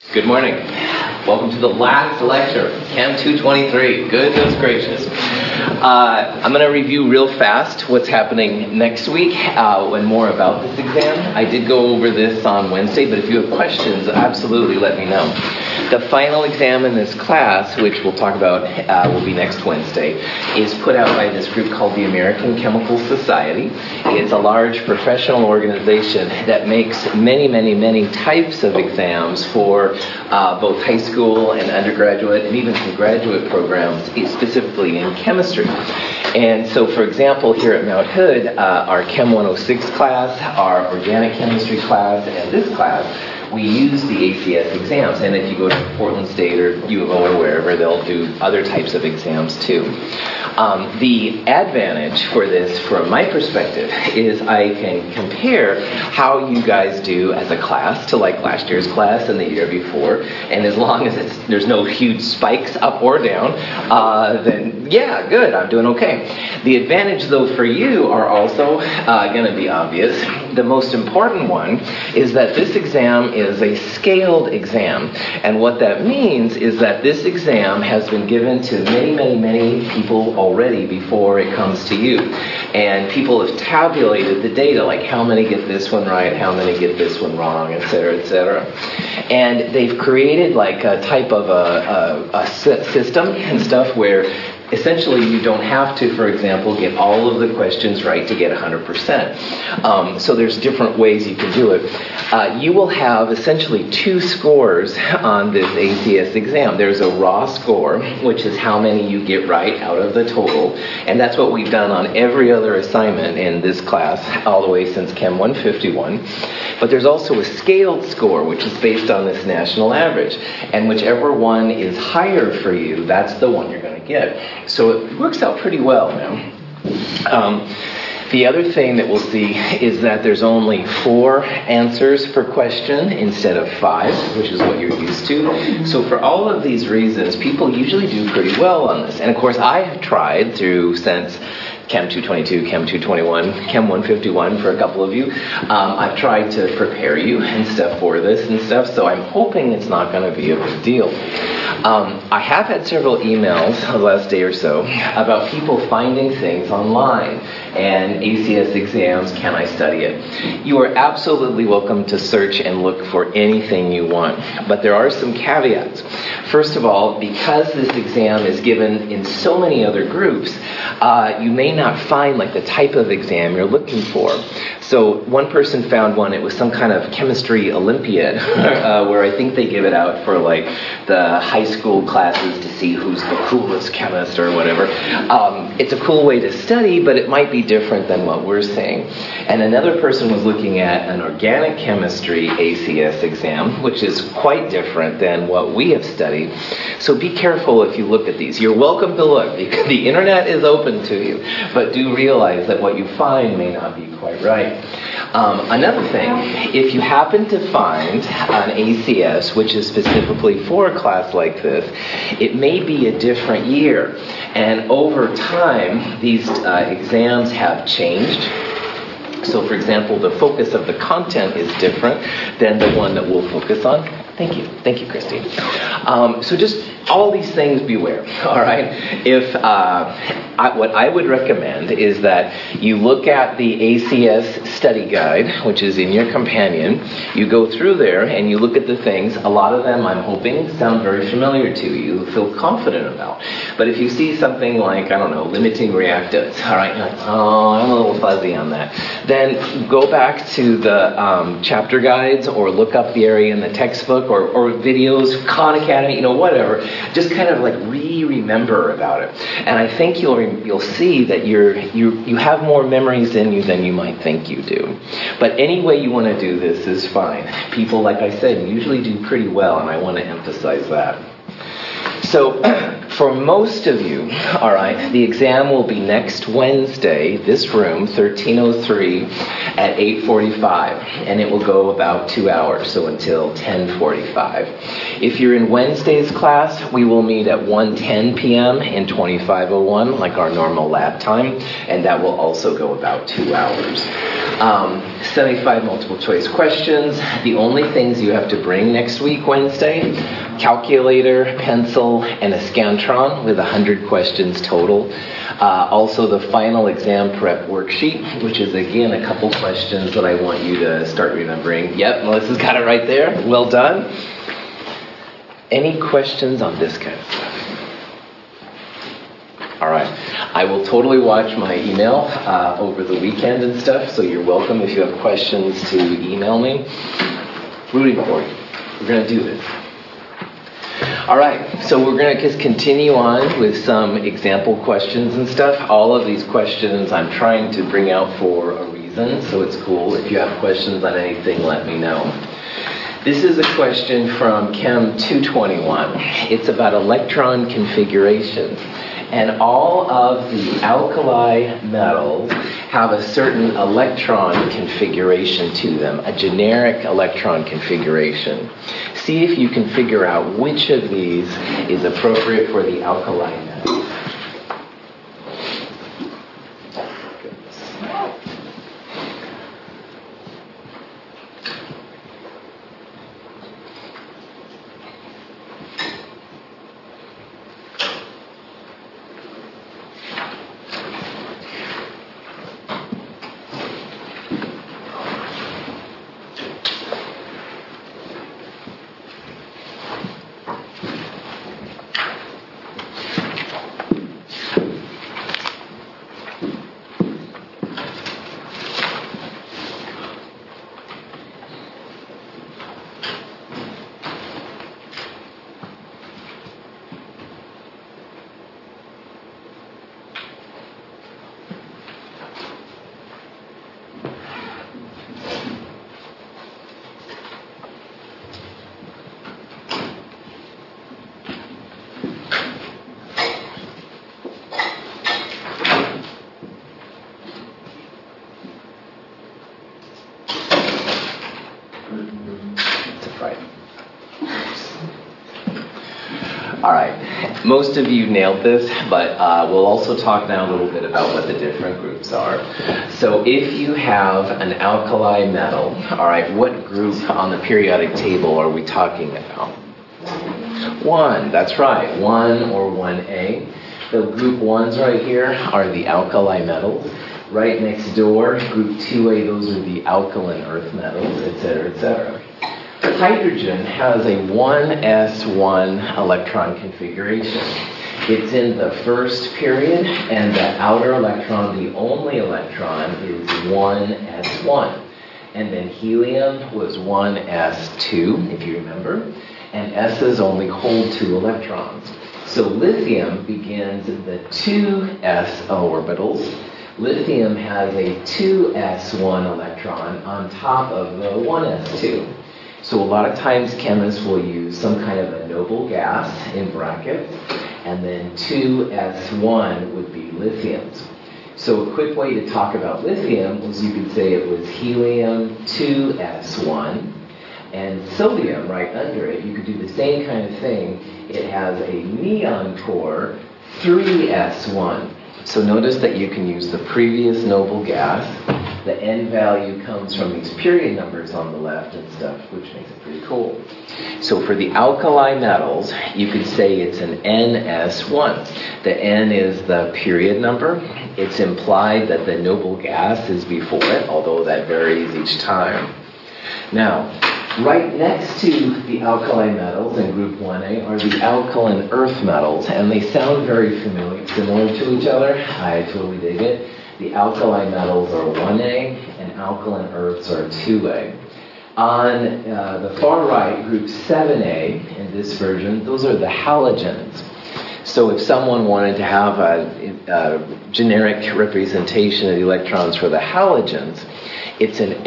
Good morning. Welcome to the last lecture, Chem 223. Goodness gracious. I'm going to review real fast what's happening next week and more about this exam. I did go over this on Wednesday, but if you have questions, absolutely let me know. The final exam in this class, which we'll talk about will be next Wednesday, is put out by this group called the American Chemical Society. It's a large professional organization that makes many types of exams for both high school and undergraduate and even some graduate programs, specifically in chemistry. And so, for example, here at Mount Hood, our Chem 106 class, our organic chemistry class, and this class, we use the ACS exams. And if you go to Portland State or U of O or wherever, they'll do other types of exams too. The advantage for this, from my perspective, is I can compare how you guys do as a class to like last year's class and the year before. And as long as there's no huge spikes up or down, then yeah, good, I'm doing okay. The advantage, though, for you are also going to be obvious. The most important one is that this exam is a scaled exam. And what that means is that this exam has been given to many people already before it comes to you. And people have tabulated the data, like how many get this one right, how many get this one wrong, et cetera. And they've created like a type of a system and stuff where essentially you don't have to, for example, get all of the questions right to get 100%. So there's different ways you can do it. You will have essentially two scores on this ACS exam. There's a raw score, which is how many you get right out of the total. And that's what we've done on every other assignment in this class, all the way since Chem 151. But there's also a scaled score, which is based on this national average. And whichever one is higher for you, that's the one you're going to get. So it works out pretty well now. The other thing that we'll see is that there's only 4 answers per question instead of 5, which is what you're used to. So for all of these reasons, people usually do pretty well on this. And of course, I have tried since Chem 222, Chem 221, Chem 151 for a couple of you. I've tried to prepare you and stuff for this and stuff, so I'm hoping it's not going to be a big deal. I have had several emails the last day or so about people finding things online and ACS exams, can I study it? You are absolutely welcome to search and look for anything you want, but there are some caveats. First of all, because this exam is given in so many other groups, you may not find like the type of exam you're looking for. So one person found one, it was some kind of chemistry Olympiad, where I think they give it out for like the high school classes to see who's the coolest chemist or whatever. It's a cool way to study, but it might be different than what we're saying. And another person was looking at an organic chemistry ACS exam, which is quite different than what we have studied. So be careful if you look at these. You're welcome to look. The internet is open to you, but do realize that what you find may not be quite right. Another thing, if you happen to find an ACS, which is specifically for a class like this, it may be a different year. And over time, these exams have changed. So, for example, the focus of the content is different than the one that we'll focus on. Thank you, Christine. So just all these things beware, all right? What I would recommend is that you look at the ACS study guide, which is in your companion. You go through there and you look at the things. A lot of them, I'm hoping, sound very familiar to you, feel confident about. But if you see something like, I don't know, limiting reactants, all right, you're like, oh, I'm a little fuzzy on that. Then go back to the chapter guides or look up the area in the textbook or videos, Khan Academy, whatever. Just kind of like remember about it. And I think you'll see that you have more memories in you than you might think you do. But any way you want to do this is fine. People, like I said, usually do pretty well, and I want to emphasize that. So For most of you, all right, the exam will be next Wednesday, this room, 1303, at 8:45, and it will go about 2 hours, so until 10:45. If you're in Wednesday's class, we will meet at 1:10 p.m. in 2501, like our normal lab time, and that will also go about 2 hours. 75 multiple choice questions. The only things you have to bring next week, Wednesday, calculator, pencil, and a Scantron with 100 questions total. Also the final exam prep worksheet, which is again a couple questions that I want you to start remembering. Yep, Melissa's got it right there. Well done. Any questions on this kind of stuff? All right. I will totally watch my email over the weekend and stuff, so you're welcome if you have questions to email me. Rooting for you. We're going to do this. All right, so we're going to just continue on with some example questions and stuff. All of these questions I'm trying to bring out for a reason, so it's cool. If you have questions on anything, let me know. This is a question from Chem 221. It's about electron configuration. And all of the alkali metals have a certain electron configuration to them, a generic electron configuration. See if you can figure out which of these is appropriate for the alkali metal. All right, most of you nailed this, but we'll also talk now a little bit about what the different groups are. So if you have an alkali metal, all right, what group on the periodic table are we talking about? 1, that's right, 1 or 1A. The group 1s right here are the alkali metals. Right next door, group 2A, those are the alkaline earth metals, etc., etc. Hydrogen has a 1s1 electron configuration. It's in the first period, and the outer electron, the only electron, is 1s1. And then helium was 1s2, if you remember, and s's only hold 2 electrons. So lithium begins in the 2s orbitals. Lithium has a 2s1 electron on top of the 1s2. So a lot of times chemists will use some kind of a noble gas in brackets, and then 2s1 would be lithiums. So a quick way to talk about lithium was you could say it was helium 2s1, and sodium right under it, you could do the same kind of thing. It has a neon core 3s1. So notice that you can use the previous noble gas. The N value comes from these period numbers on the left and stuff, which makes it pretty cool. So for the alkali metals, you could say it's an NS1. The N is the period number. It's implied that the noble gas is before it, although that varies each time. Now, right next to the alkali metals in group 1A are the alkaline earth metals, and they sound very similar to each other. I totally dig it. The alkali metals are 1A, and alkaline earths are 2A. On the far right, group 7A, in this version, those are the halogens. So if someone wanted to have a generic representation of the electrons for the halogens, it's an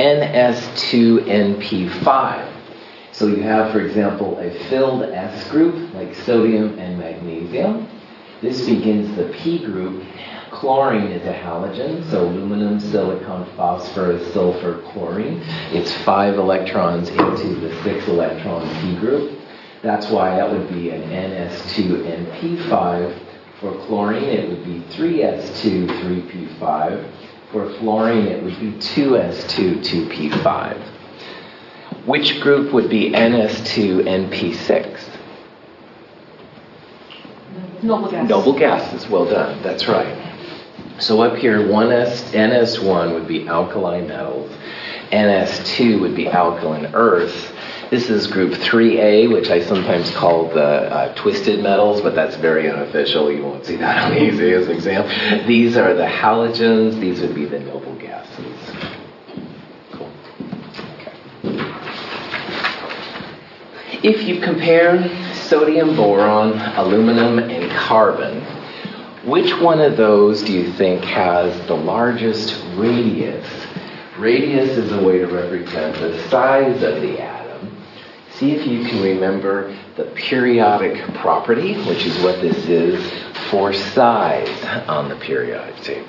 NS2NP5. So you have, for example, a filled S group, like sodium and magnesium, This begins the P group. Chlorine is a halogen, so aluminum, silicon, phosphorus, sulfur, chlorine. It's 5 electrons into the 6 electron P group. That's why that would be an NS2NP5. For chlorine, it would be 3S2, 3P5. For fluorine, it would be 2S2, 2P5. Which group would be NS2NP6? Noble gases. Noble gases, well done, that's right. So up here, NS1 would be alkaline metals, NS2 would be alkaline earths. This is group 3A, which I sometimes call the twisted metals, but that's very unofficial. You won't see that on the easiest exam. These are the halogens. These would be the noble gases. Cool. Okay. If you compare sodium, boron, aluminum, and carbon, which one of those do you think has the largest radius? Radius is a way to represent the size of the atom. See if you can remember the periodic property, which is what this is, for size on the periodic table.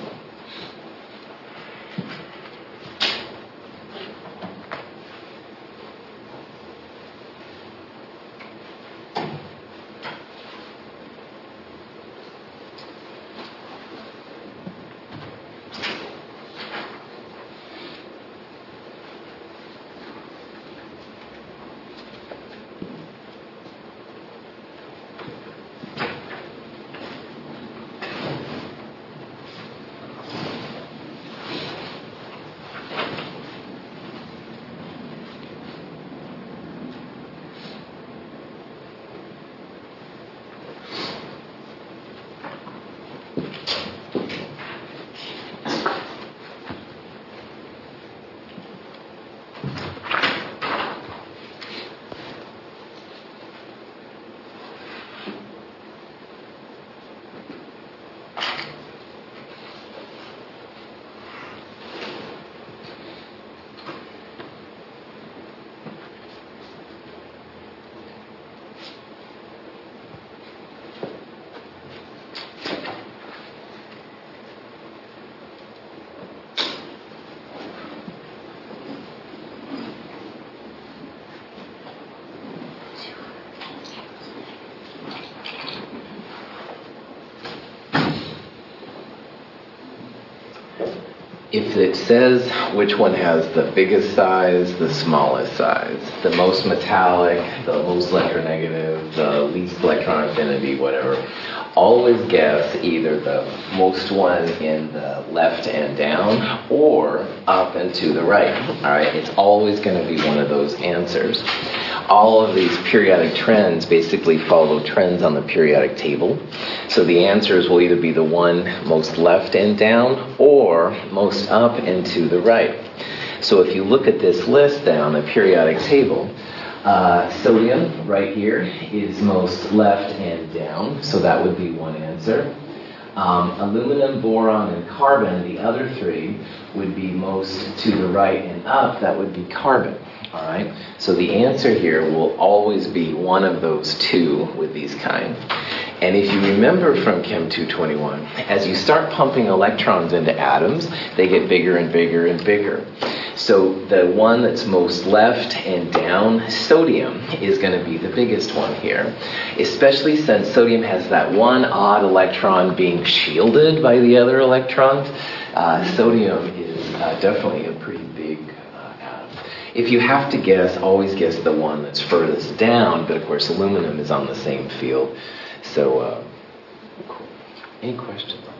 If it says which one has the biggest size, the smallest size, the most metallic, the most electronegative, the least electron affinity, whatever, always guess either the most one in the left and down or up and to the right. All right, it's always going to be one of those answers. All of these periodic trends basically follow trends on the periodic table. So the answers will either be the one most left and down or most up and to the right. So if you look at this list then on the periodic table, sodium right here is most left and down, so that would be one answer. Aluminum, boron, and carbon, the other three, would be most to the right and up, that would be carbon. All right, so the answer here will always be one of those two with these kind. And if you remember from Chem 221, as you start pumping electrons into atoms, they get bigger and bigger and bigger. So the one that's most left and down, sodium, is going to be the biggest one here, especially since sodium has that one odd electron being shielded by the other electrons. Sodium is definitely a pretty big atom. If you have to guess, always guess the one that's furthest down, but of course aluminum is on the same field. So, cool. Any questions on that?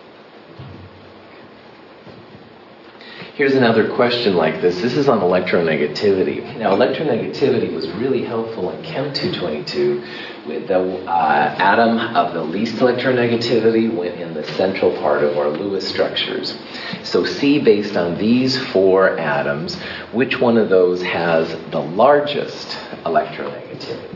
Here's another question like this. This is on electronegativity. Now, electronegativity was really helpful in Chem 222 with the atom of the least electronegativity went in the central part of our Lewis structures. So see, based on these four atoms, which one of those has the largest electronegativity?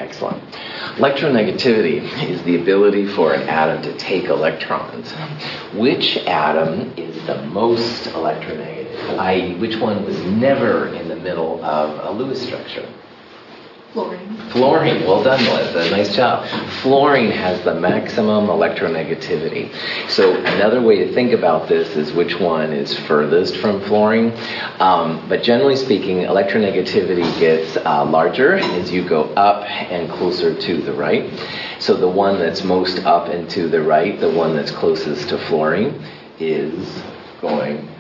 Excellent. Electronegativity is the ability for an atom to take electrons. Which atom is the most electronegative, i.e., which one was never in the middle of a Lewis structure? Fluorine. Fluorine. Well done, Melissa. Nice job. Fluorine has the maximum electronegativity. So another way to think about this is which one is furthest from fluorine. But generally speaking, electronegativity gets larger as you go up and closer to the right. So the one that's most up and to the right, the one that's closest to fluorine, is going...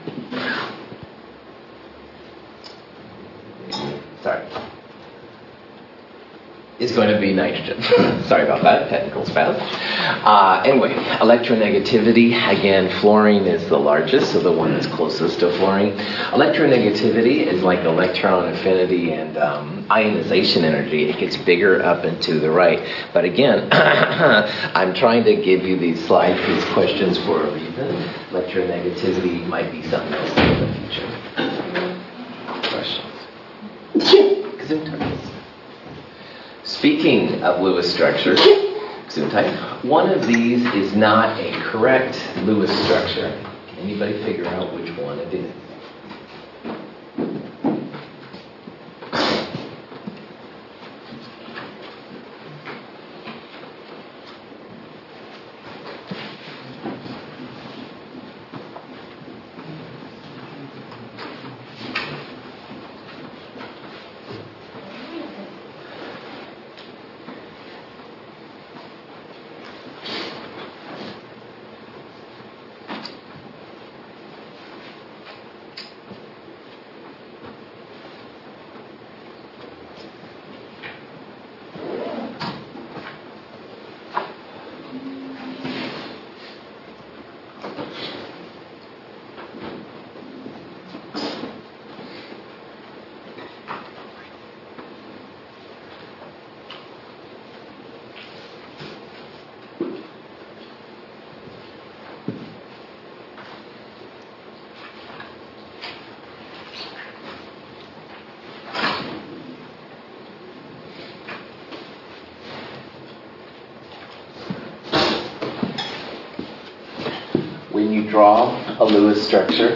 is going to be nitrogen. Sorry about that, technical spell. Anyway, electronegativity, again, fluorine is the largest, so the one that's closest to fluorine. Electronegativity is like electron affinity and ionization energy. It gets bigger up and to the right. But again, I'm trying to give you these slides, these questions for a reason. Electronegativity might be something else in the future. Questions? Gesundheit. Speaking of Lewis structures, one of these is not a correct Lewis structure. Can anybody figure out which one it is? When you draw a Lewis structure,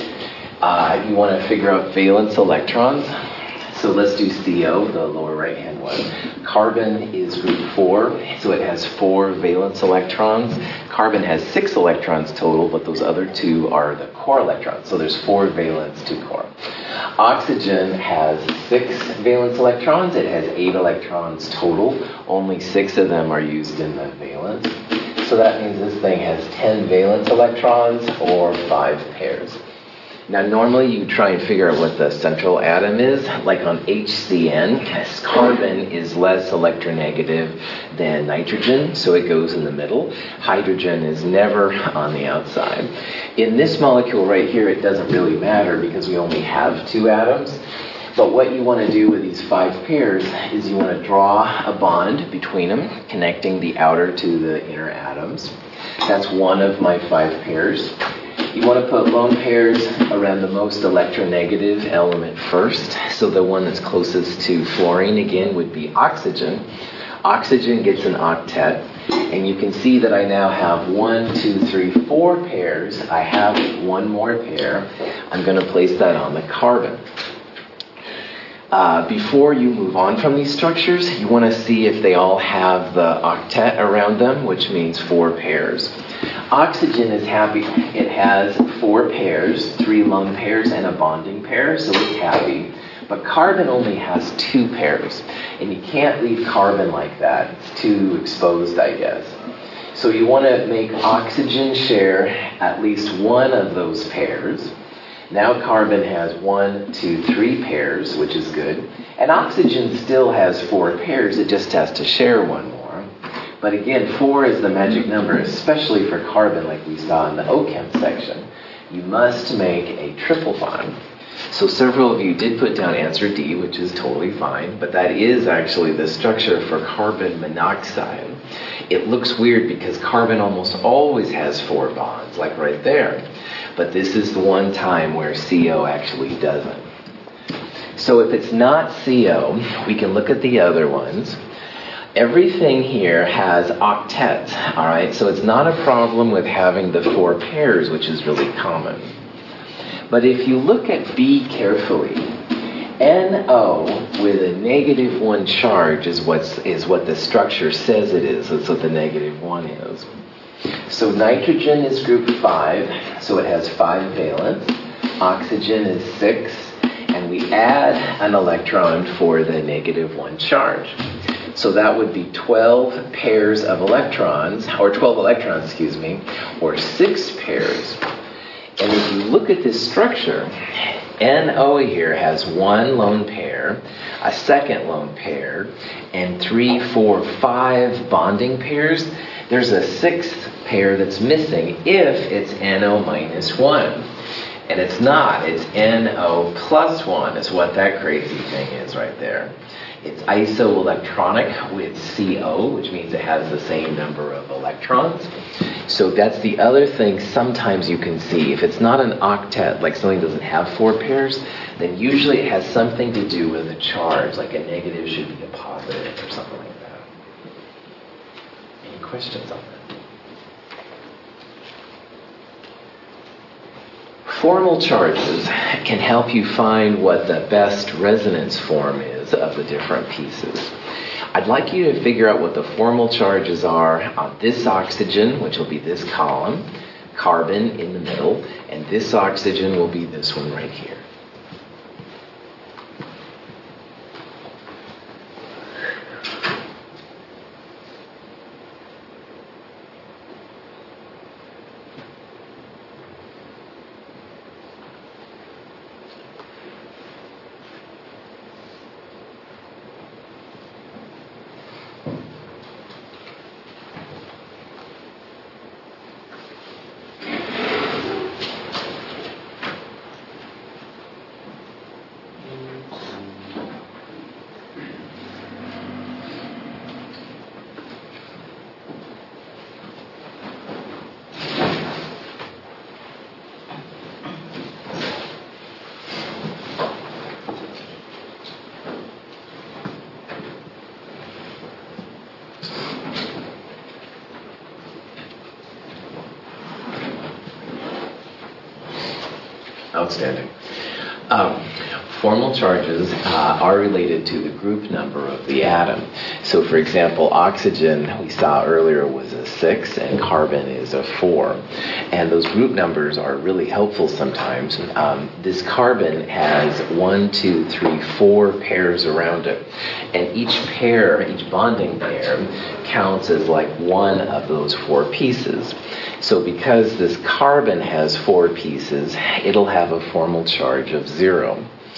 you want to figure out valence electrons. So let's do CO, the lower right-hand one. Carbon is group 4, so it has 4 valence electrons. Carbon has 6 electrons total, but those other 2 are the core electrons. So there's 4 valence to core. Oxygen has 6 valence electrons. It has 8 electrons total. Only 6 of them are used in the valence. So that means this thing has 10 valence electrons or 5 pairs. Now normally you try and figure out what the central atom is. Like on HCN, carbon is less electronegative than nitrogen, so it goes in the middle. Hydrogen is never on the outside. In this molecule right here, it doesn't really matter because we only have 2 atoms. But what you want to do with these 5 pairs is you want to draw a bond between them, connecting the outer to the inner atoms. That's one of my 5 pairs. You want to put lone pairs around the most electronegative element first. So the one that's closest to fluorine, again, would be oxygen. Oxygen gets an octet. And you can see that I now have 1, 2, 3, 4 pairs. I have one more pair. I'm going to place that on the carbon. Before you move on from these structures, you want to see if they all have the octet around them, which means 4 pairs. Oxygen is happy. It has 4 pairs, 3 lone pairs and a bonding pair, so it's happy. But carbon only has 2 pairs, and you can't leave carbon like that. It's too exposed, I guess. So you want to make oxygen share at least one of those pairs. Now carbon has 1, 2, 3 pairs, which is good. And oxygen still has 4 pairs, it just has to share one more. But again, 4 is the magic number, especially for carbon like we saw in the OChem section. You must make a triple bond. So several of you did put down answer D, which is totally fine, but that is actually the structure for carbon monoxide. It looks weird because carbon almost always has 4 bonds, like right there. But this is the one time where CO actually doesn't. So if it's not CO, we can look at the other ones. Everything here has octets, all right? So it's not a problem with having the 4 pairs, which is really common. But if you look at B carefully, NO with a -1 charge is what the structure says it is. That's what the -1 is. So nitrogen is group 5, so it has 5 valence. Oxygen is 6, and we add an electron for the -1 charge. So that would be 12 pairs of electrons, or 12 electrons, excuse me, or 6 pairs. And if you look at this structure, NO here has 1 lone pair, a second lone pair, and 3, 4, 5 bonding pairs. There's a 6th pair that's missing if it's NO minus 1. And it's not. It's NO plus 1 is what that crazy thing is right there. It's isoelectronic with CO, which means it has the same number of electrons. So that's the other thing sometimes you can see. If it's not an octet, like something doesn't have 4 pairs, then usually it has something to do with a charge, like a negative should be a positive or something like that. Any questions on that? Formal charges can help you find what the best resonance form is of the different pieces. I'd like you to figure out what the formal charges are on this oxygen, which will be this column, carbon in the middle, and this oxygen will be this one right here. Outstanding. Formal charges are related to the group number of the atom. So for example, oxygen we saw earlier was a 6 and carbon is a 4. And those group numbers are really helpful sometimes. This carbon has 1, 2, 3, 4 pairs around it. And each pair, each bonding pair, counts as like one of those 4 pieces. So because this carbon has 4 pieces, it'll have a formal charge of 0.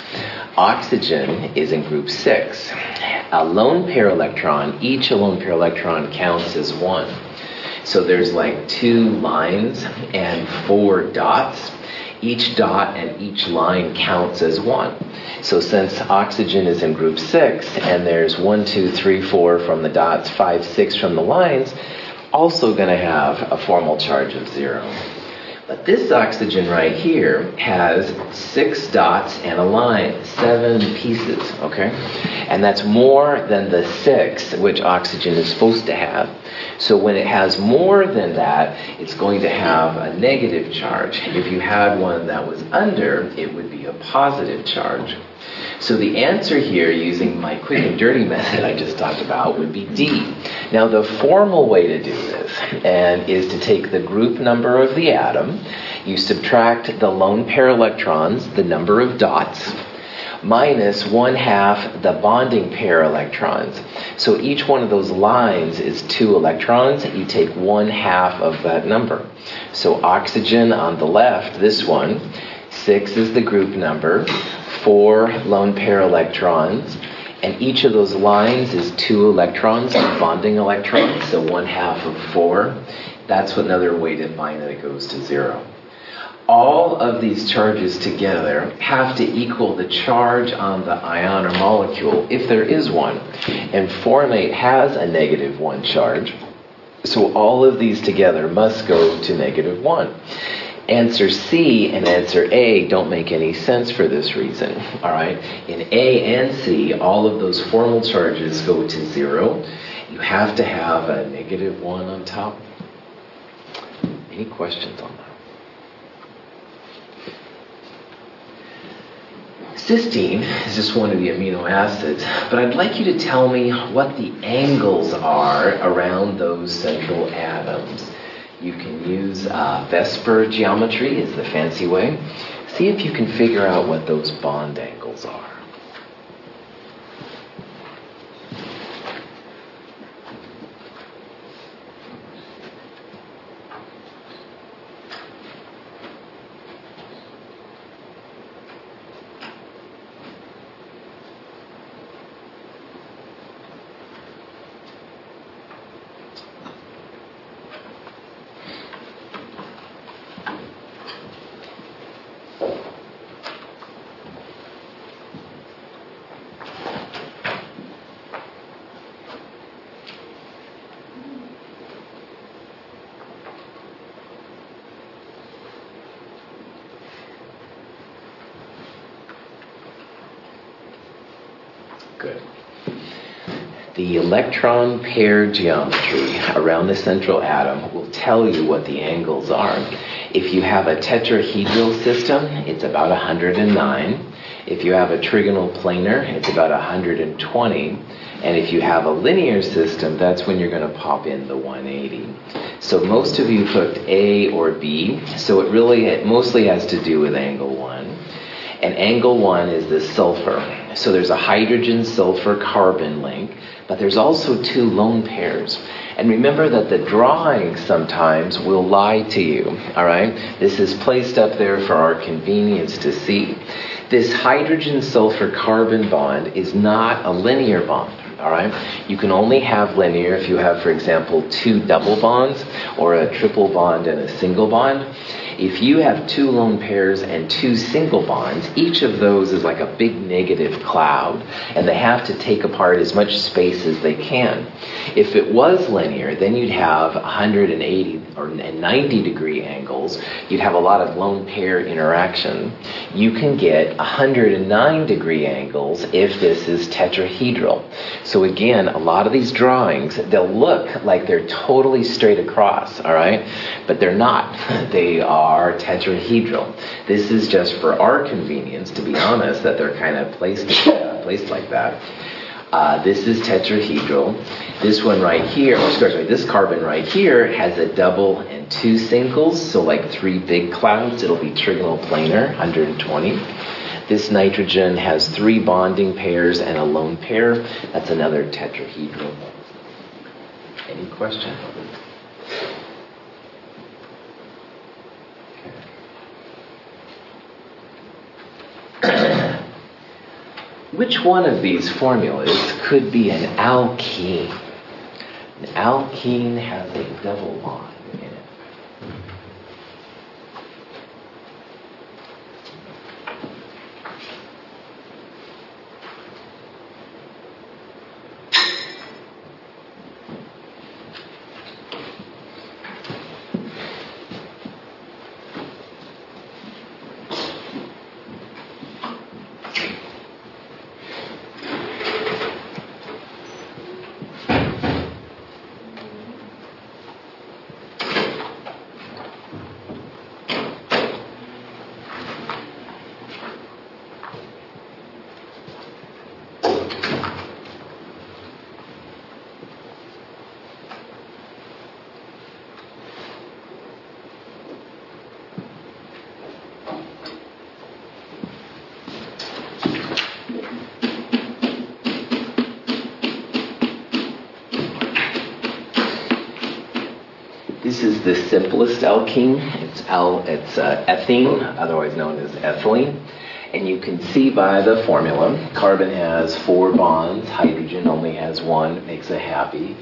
Oxygen is in group 6. A lone pair electron, each lone pair electron counts as 1. So there's like 2 lines and 4 dots. Each dot and each line counts as 1. So since oxygen is in group 6 and there's 1, 2, 3, 4 from the dots, 5, 6 from the lines, also going to have a formal charge of 0. But this oxygen right here has 6 dots and a line, 7 pieces, okay? And that's more than the 6 which oxygen is supposed to have. So when it has more than that, it's going to have a negative charge. If you had one that was under, it would be a positive charge. So the answer here, using my quick and dirty method I just talked about, would be D. Now the formal way to do this is to take the group number of the atom, you subtract the lone pair electrons, the number of dots, minus 1/2 the bonding pair electrons. So each one of those lines is 2 electrons. You take 1/2 of that number. So oxygen on the left, this one, 6 is the group number, 4 lone pair electrons, and each of those lines is 2 electrons, bonding electrons, so 1/2 of 4. That's another way to find that it goes to 0. All of these charges together have to equal the charge on the ion or molecule, if there is one. And formate has a -1 charge, so all of these together must go to -1. Answer C and answer A don't make any sense for this reason, all right? In A and C, all of those formal charges go to 0, you have to have a -1 on top. Any questions on that? Cysteine is just one of the amino acids, but I'd like you to tell me what the angles are around those central atoms. You can use Vesper geometry is the fancy way. See if you can figure out what those bond angles are. Good. The electron pair geometry around the central atom will tell you what the angles are. If you have a tetrahedral system, it's about 109. If you have a trigonal planar, it's about 120. And if you have a linear system, that's when you're going to pop in the 180. So most of you took A or B, so it mostly has to do with angle 1. And angle 1 is the sulfur. So there's a hydrogen-sulfur-carbon link, but there's also 2 lone pairs. And remember that the drawing sometimes will lie to you, all right? This is placed up there for our convenience to see. This hydrogen-sulfur-carbon bond is not a linear bond, all right? You can only have linear if you have, for example, 2 double bonds or a triple bond and a single bond. If you have 2 lone pairs and 2 single bonds, each of those is like a big negative cloud, and they have to take apart as much space as they can. If it was linear, then you'd have 180 or 90 degree angles. You'd have a lot of lone pair interaction. You can get 109 degree angles if this is tetrahedral. So again, a lot of these drawings, they'll look like they're totally straight across, all right? But they're not. They are tetrahedral. This is just for our convenience, to be honest, that they're kind of placed like that. This is tetrahedral. This one right here, this carbon right here has a double and 2 singles, so like 3 big clouds. It'll be trigonal planar, 120. This nitrogen has 3 bonding pairs and a lone pair. That's another tetrahedral. Any questions? Which one of these formulas could be an alkene? An alkene has a double bond in it. This is the simplest alkene. It's ethene, otherwise known as ethylene. And you can see by the formula, carbon has 4 bonds, hydrogen only has 1, it makes it happy.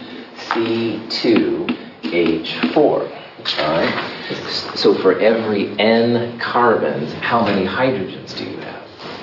C2H4, all right? So for every N carbons, how many hydrogens do you have?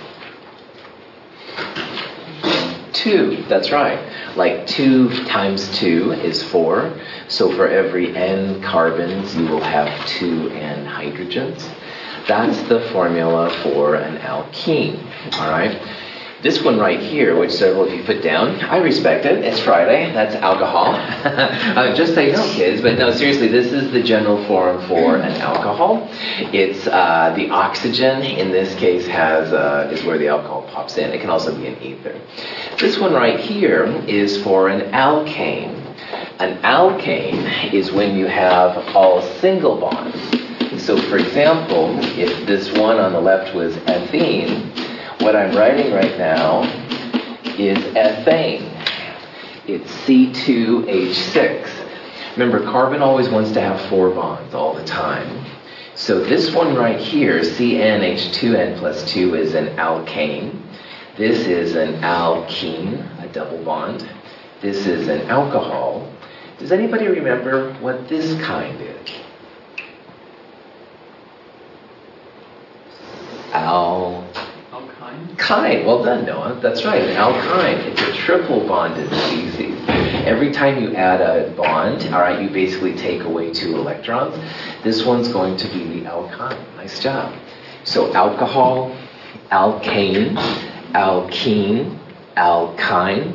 2, that's right. Like 2 times 2 is 4. So for every N carbons, you will have 2 N hydrogens. That's the formula for an alkene, all right? This one right here, which several of you put down, I respect it. It's Friday. That's alcohol. Just so you know, kids. But no, seriously, this is the general form for an alcohol. It's the oxygen, in this case, is where the alcohol pops in. It can also be an ether. This one right here is for an alkane. An alkane is when you have all single bonds. So, for example, if this one on the left was ethene, what I'm writing right now is ethane. It's C2H6. Remember, carbon always wants to have 4 bonds all the time. So this one right here, CnH2n plus 2, is an alkane. This is an alkene, a double bond. This is an alcohol. Does anybody remember what this kind is? Alkyne. Well done, Noah. That's right, an alkyne. It's a triple bonded species. Every time you add a bond, all right, you basically take away 2 electrons. This one's going to be the alkyne. Nice job. So alcohol, alkane, alkene, alkyne.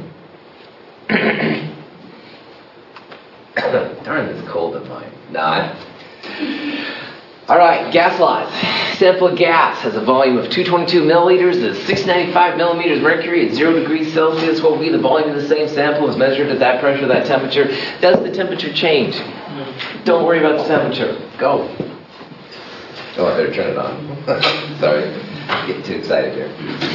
Darn, it's cold in mine. Not. All right, gas laws. Sample of gas has a volume of 222 milliliters, is 695 millimeters mercury at 0 degrees Celsius. What will be the volume of the same sample as measured at that pressure, that temperature? Does the temperature change? No. Don't worry about the temperature. Go. Oh, I better turn it on. Sorry, I'm getting too excited here.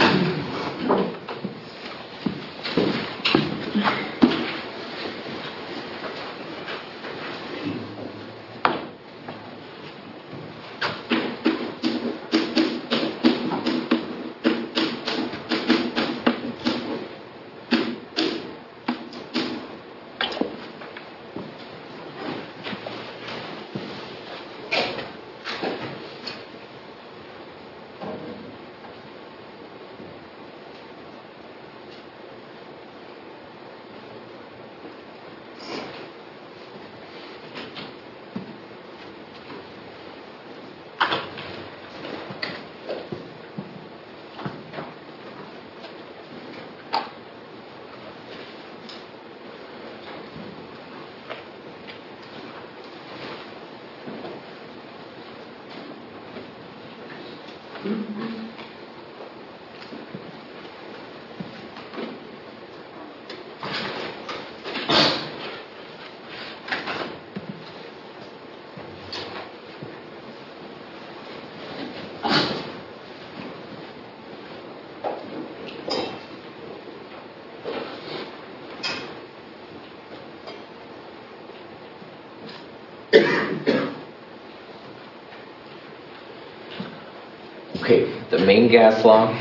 Okay, the main gas law,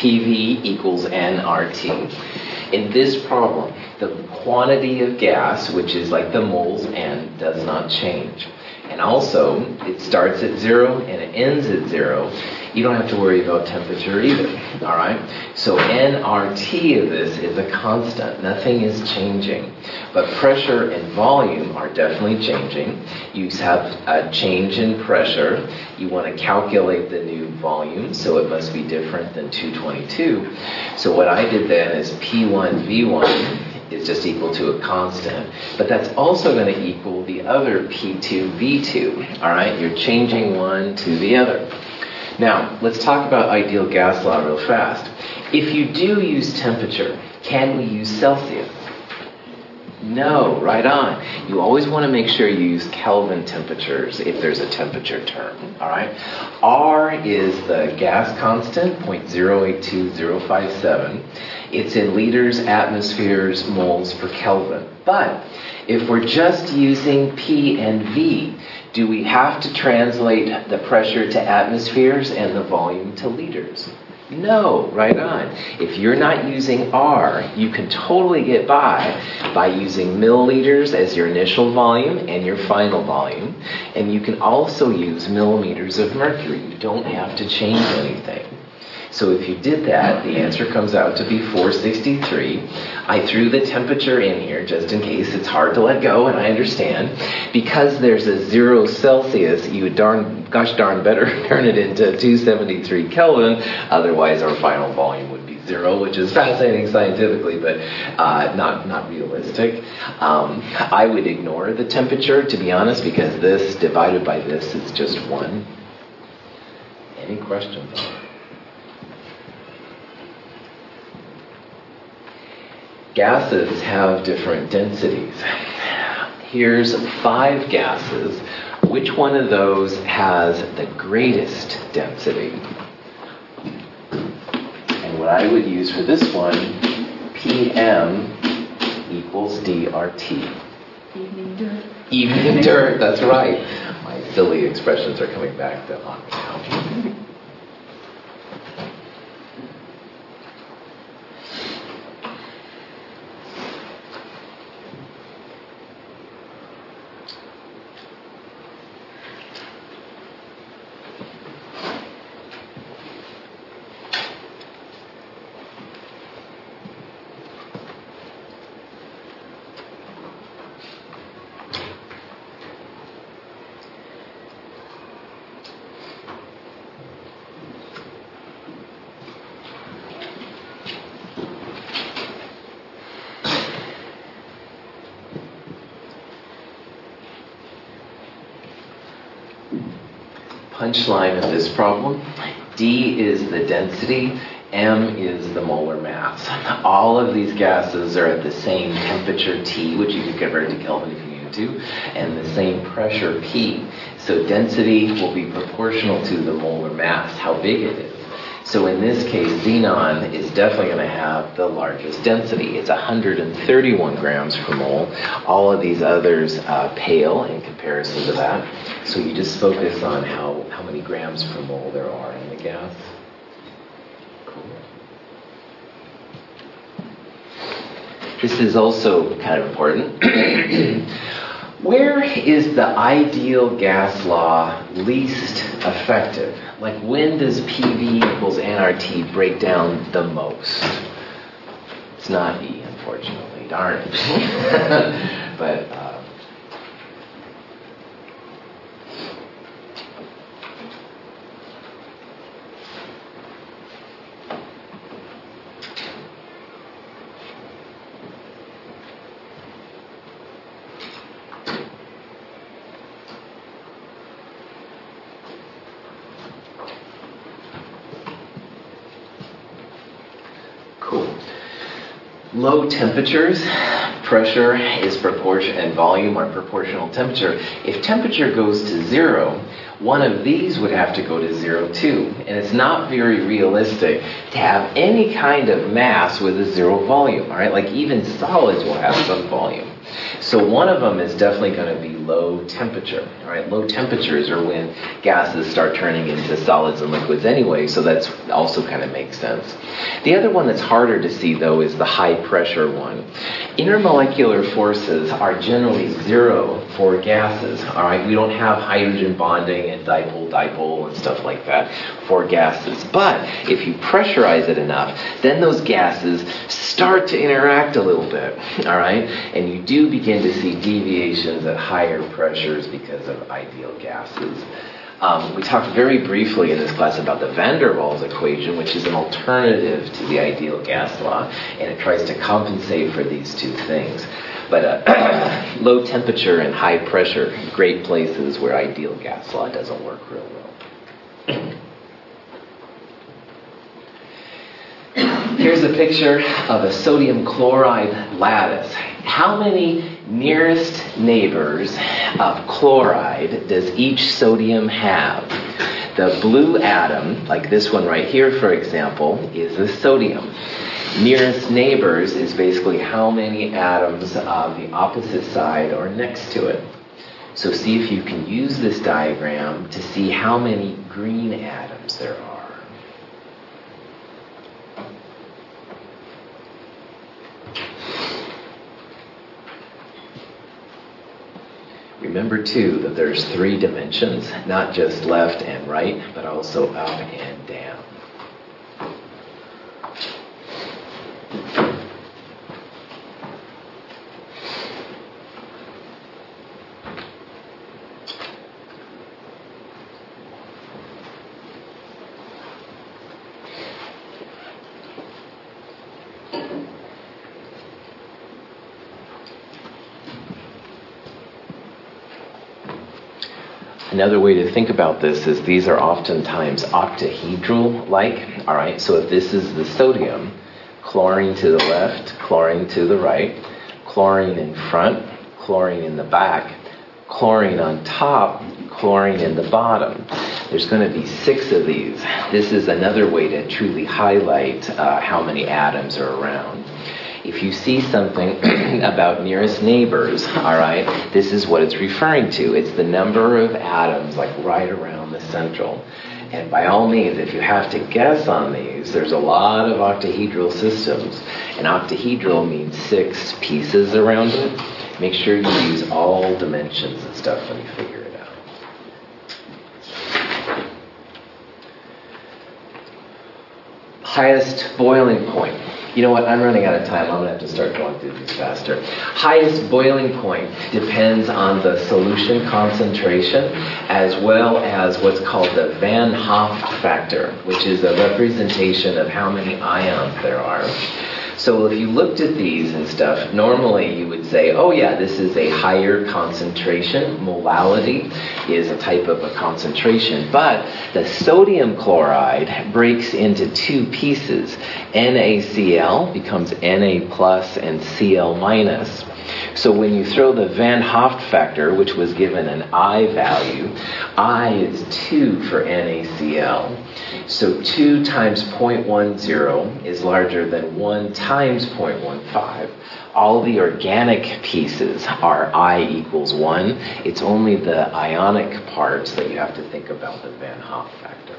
PV equals nRT. In this problem, the quantity of gas, which is like the moles N, does not change. And also, it starts at 0 and it ends at 0. You don't have to worry about temperature either, all right? So nRT of this is a constant. Nothing is changing. But pressure and volume are definitely changing. You have a change in pressure. You want to calculate the new volume, so it must be different than 222. So what I did then is P1V1 is just equal to a constant. But that's also going to equal the other P2V2, all right? You're changing one to the other. Now, let's talk about ideal gas law real fast. If you do use temperature, can we use Celsius? No, right on. You always want to make sure you use Kelvin temperatures if there's a temperature term, all right? R is the gas constant, 0.082057. It's in liters, atmospheres, moles per Kelvin. But if we're just using P and V, do we have to translate the pressure to atmospheres and the volume to liters? No, right on. If you're not using R, you can totally get by using milliliters as your initial volume and your final volume. And you can also use millimeters of mercury. You don't have to change anything. So if you did that, the answer comes out to be 463. I threw the temperature in here just in case. It's hard to let go, and I understand. Because there's a 0 Celsius, you would gosh darn better turn it into 273 Kelvin. Otherwise, our final volume would be 0, which is fascinating scientifically, but not realistic. I would ignore the temperature, to be honest, because this divided by this is just 1. Any questions? Gases have different densities. Here's 5 gases. Which one of those has the greatest density? And what I would use for this one, PM equals DRT. Evening dirt. Evening dirt, that's right. My silly expressions are coming back to haunt me now. Punchline of this problem, D is the density, M is the molar mass. All of these gases are at the same temperature T, which you can convert to Kelvin if you need to, and the same pressure P. So density will be proportional to the molar mass, how big it is. So in this case, xenon is definitely going to have the largest density. It's 131 grams per mole. All of these others pale in comparison to that. So you just focus on how many grams per mole there are in the gas. Cool. This is also kind of important. Where is the ideal gas law least effective? Like, when does PV equals nRT break down the most? It's not E, unfortunately. Darn it. But low temperatures, pressure is proportion, and volume are proportional to temperature. If temperature goes to 0, one of these would have to go to 0 too. And it's not very realistic to have any kind of mass with a 0 volume, all right? Like, even solids will have some volume. So one of them is definitely going to be low temperature, all right? Low temperatures are when gases start turning into solids and liquids anyway, so that's also kind of makes sense. The other one that's harder to see, though, is the high pressure one. Intermolecular forces are generally 0 for gases, all right? We don't have hydrogen bonding and dipole and stuff like that for gases. But if you pressurize it enough, then those gases start to interact a little bit, all right? And you do begin to see deviations at higher pressures because of ideal gases. We talked very briefly in this class about the van der Waals equation, which is an alternative to the ideal gas law, and it tries to compensate for these two things. But low temperature and high pressure, great places where ideal gas law doesn't work real well. Here's a picture of a sodium chloride lattice. How many nearest neighbors of chloride does each sodium have? The blue atom, like this one right here, for example, is the sodium. Nearest neighbors is basically how many atoms on the opposite side are next to it. So see if you can use this diagram to see how many green atoms there are. Remember, too, that there's 3 dimensions, not just left and right, but also up and down. Another way to think about this is these are oftentimes octahedral-like. All right, so if this is the sodium, chlorine to the left, chlorine to the right, chlorine in front, chlorine in the back, chlorine on top, chlorine in the bottom. There's going to be 6 of these. This is another way to truly highlight how many atoms are around. If you see something about nearest neighbors, all right, this is what it's referring to. It's the number of atoms like right around the central. And by all means, if you have to guess on these, there's a lot of octahedral systems. And octahedral means 6 pieces around it. Make sure you use all dimensions and stuff when you figure it out. Highest boiling point. You know what? I'm running out of time. I'm going to have to start going through these faster. Highest boiling point depends on the solution concentration as well as what's called the Van Hoff factor, which is a representation of how many ions there are. So if you looked at these and stuff, normally you would say, oh yeah, this is a higher concentration. Molality is a type of a concentration. But the sodium chloride breaks into 2 pieces. NaCl becomes Na plus and Cl minus. So when you throw the Van Hoff factor, which was given an I value, I is 2 for NaCl. So 2 times 0.10 is larger than 1 times 0.15. All the organic pieces are I equals 1. It's only the ionic parts that you have to think about the Van Hoff factor.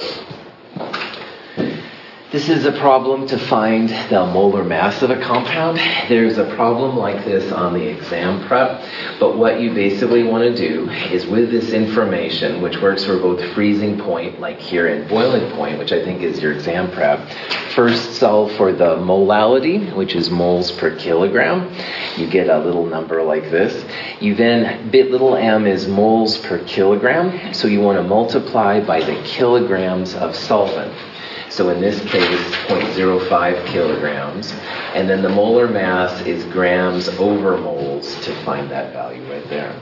This is a problem to find the molar mass of a compound. There's a problem like this on the exam prep, but what you basically want to do is with this information, which works for both freezing point, like here, and boiling point, which I think is your exam prep, first solve for the molality, which is moles per kilogram. You get a little number like this. You then, little m is moles per kilogram, so you want to multiply by the kilograms of solvent. So in this case, 0.05 kilograms. And then the molar mass is grams over moles to find that value right there.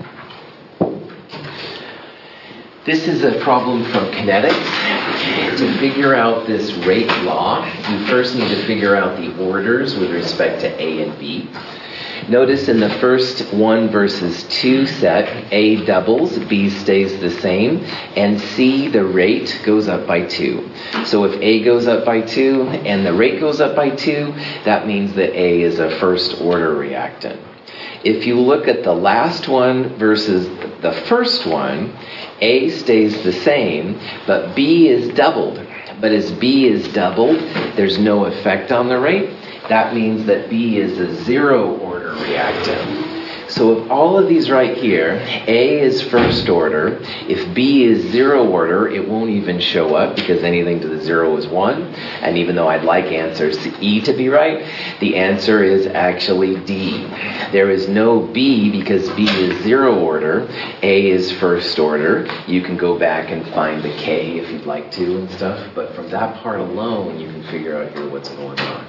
This is a problem from kinetics. To figure out this rate law, you first need to figure out the orders with respect to A and B. Notice in the first 1 versus 2 set, A doubles, B stays the same, and C, the rate, goes up by 2. So if A goes up by 2 and the rate goes up by 2, that means that A is a first order reactant. If you look at the last one versus the first one, A stays the same, but B is doubled. But as B is doubled, there's no effect on the rate. That means that B is a 0 order reactant. So if all of these right here, A is first order, if B is 0 order, it won't even show up because anything to the 0 is 1. And even though I'd like answer E to be right, the answer is actually D. There is no B because B is 0 order, A is first order. You can go back and find the K if you'd like to and stuff, but from that part alone, you can figure out here what's going on.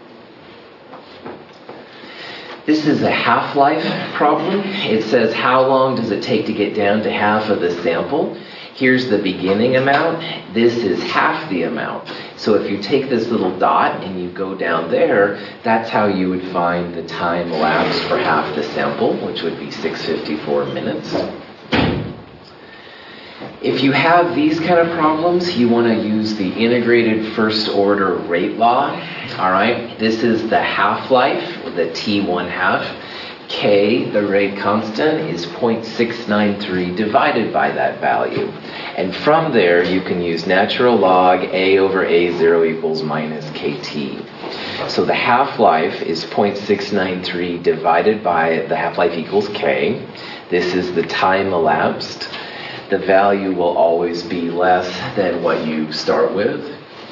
This is a half-life problem. It says how long does it take to get down to half of the sample. Here's the beginning amount. This is half the amount. So if you take this little dot and you go down there, that's how you would find the time elapsed for half the sample, which would be 654 minutes. If you have these kind of problems, you want to use the integrated first order rate law. All right, this is the half-life, the T1 half. K, the rate constant, is 0.693 divided by that value. And from there, you can use natural log A over A0 equals minus KT. So the half-life is 0.693 divided by the half-life equals K. This is the time elapsed. The value will always be less than what you start with.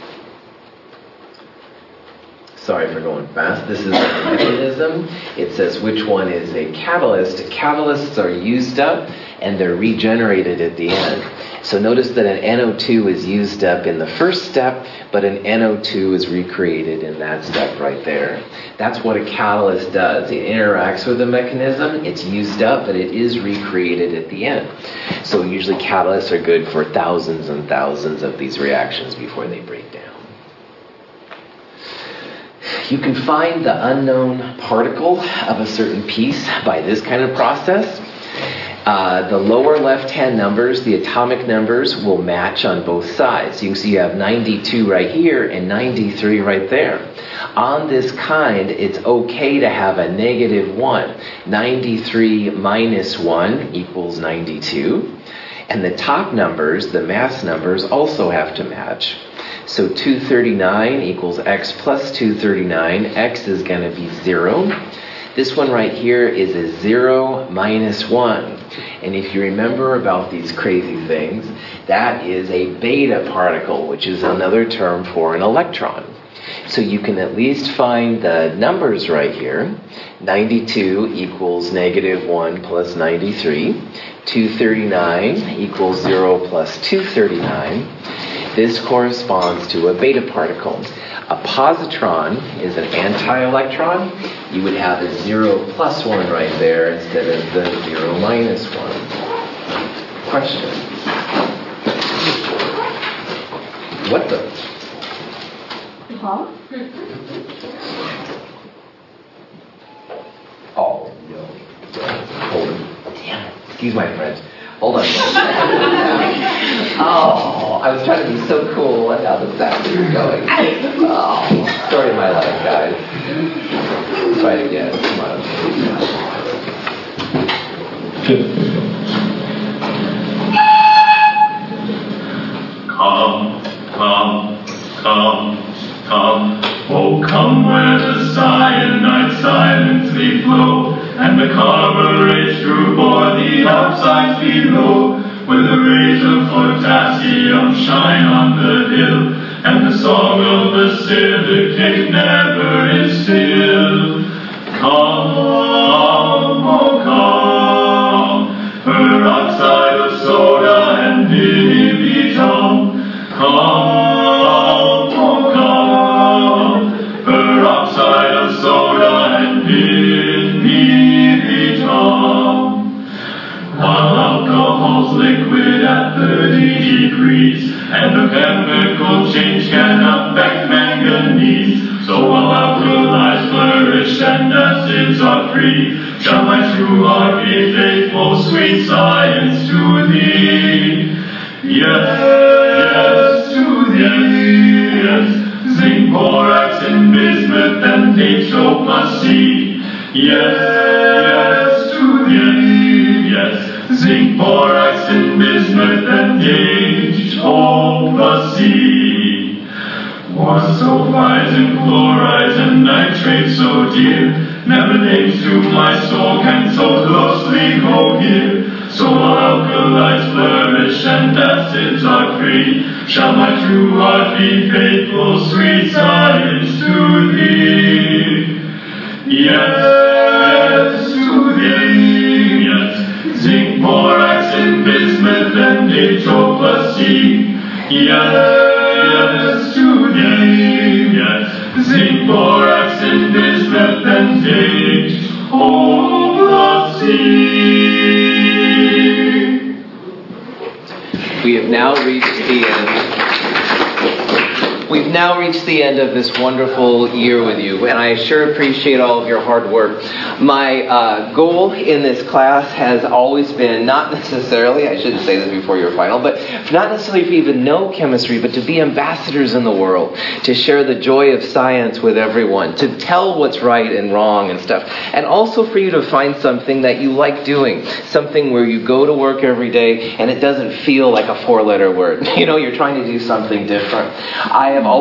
Sorry for going fast. This is the mechanism. It says which one is a catalyst. Catalysts are used up and they're regenerated at the end. So notice that an NO2 is used up in the first step, but an NO2 is recreated in that step right there. That's what a catalyst does. It interacts with the mechanism, it's used up, but it is recreated at the end. So usually catalysts are good for thousands and thousands of these reactions before they break down. You can find the unknown particle of a certain piece by this kind of process. The lower left-hand numbers, the atomic numbers, will match on both sides. You can see you have 92 right here and 93 right there. On this kind, it's okay to have a -1. 93 minus 1 equals 92. And the top numbers, the mass numbers, also have to match. So 239 equals x plus 239. X is going to be 0. This one right here is a 0 minus 1. And if you remember about these crazy things, that is a beta particle, which is another term for an electron. So you can at least find the numbers right here. 92 equals -1 plus 93. 239 equals 0 plus 239. This corresponds to a beta particle. A positron is an anti-electron. You would have a 0 plus 1 right there instead of the 0 minus 1. Question? What the? Huh? Oh, no. Hold on. Damn it. Excuse my French. Hold on. Oh, I was trying to be so cool, and now the sound is going. Oh, story of my life, guys. Let's try it again. Come on. Come, come, come, come. Oh, come where the cyanide silently flow, and the carburetors through bore the outsides below, where the rays of potassium shine on the hill, and the song of the silicate never is still. Come, oh come, peroxide of soda and inhibitum. Come, oh come, peroxide of soda and inhibitum. While alcohol's liquid at 30 degrees, and the chemical change can affect manganese. So while alkalis flourish and acids are free, shall my true heart be faithful, sweet science, to thee? Yes, to thee, yes. Zinc, borax, and bismuth, and H2O+C. Yes, to thee, yes. Zinc, borax, and bismuth, and H2O+C. Or sulfides and chlorides and nitrates so dear, never names to my soul can so closely go here. So alkalis flourish and acids are free, shall my true heart be faithful, sweet science, to thee? Yes, to thee, yes. Zinc, borax, and bismuth, and H2O+C. Yes, to thee, yes. Zinc, borax, and bismuth, and H2O+C. We have now reached the end. We've now reached the end of this wonderful year with you, and I sure appreciate all of your hard work. My goal in this class has always been, not necessarily, I shouldn't say this before your final, but not necessarily to even know chemistry, but to be ambassadors in the world, to share the joy of science with everyone, to tell what's right and wrong and stuff, and also for you to find something that you like doing, something where you go to work every day and it doesn't feel like a four-letter word. You know, you're trying to do something different. I have always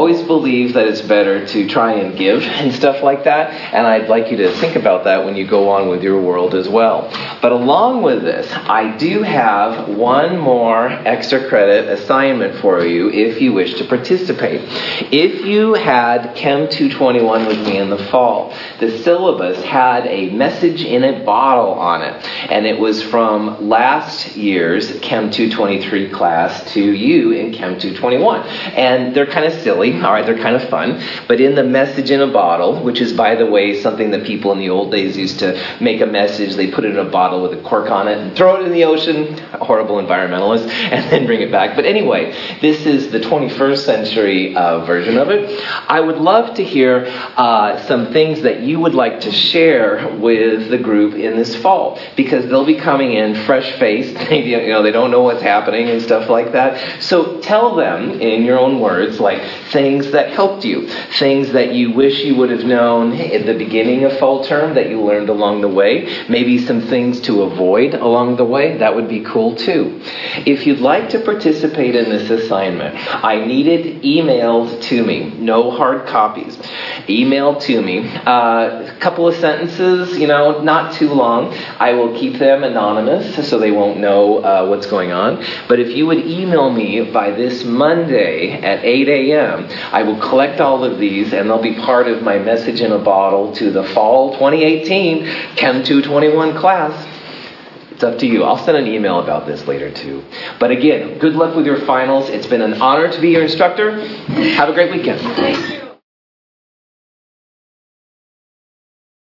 always believe that it's better to try and give and stuff like that, and I'd like you to think about that when you go on with your world as well. But along with this, I do have one more extra credit assignment for you if you wish to participate. If you had Chem 221 with me in the fall, the syllabus had a message in a bottle on it, and it was from last year's Chem 223 class to you in Chem 221. And they're kind of silly, all right, they're kind of fun, but in the message in a bottle, which is, by the way, something that people in the old days used to make a message, they put it in a bottle with a cork on it and throw it in the ocean, horrible environmentalists, and then bring it back. But anyway, this is the 21st century version of it. I would love to hear some things that you would like to share with the group in this fall, because they'll be coming in fresh-faced. They don't know what's happening and stuff like that. So tell them in your own words, like things that helped you, things that you wish you would have known at the beginning of fall term that you learned along the way, maybe some things to avoid along the way. That would be cool too. If you'd like to participate in this assignment, I need it emailed to me. No hard copies. Email to me. A couple of sentences, not too long. I will keep them anonymous so they won't know what's going on. But if you would email me by this Monday at 8 a.m., I will collect all of these and they'll be part of my message in a bottle to the fall 2018 Chem 221 class. It's up to you. I'll send an email about this later too. But again, good luck with your finals. It's been an honor to be your instructor. Have a great weekend.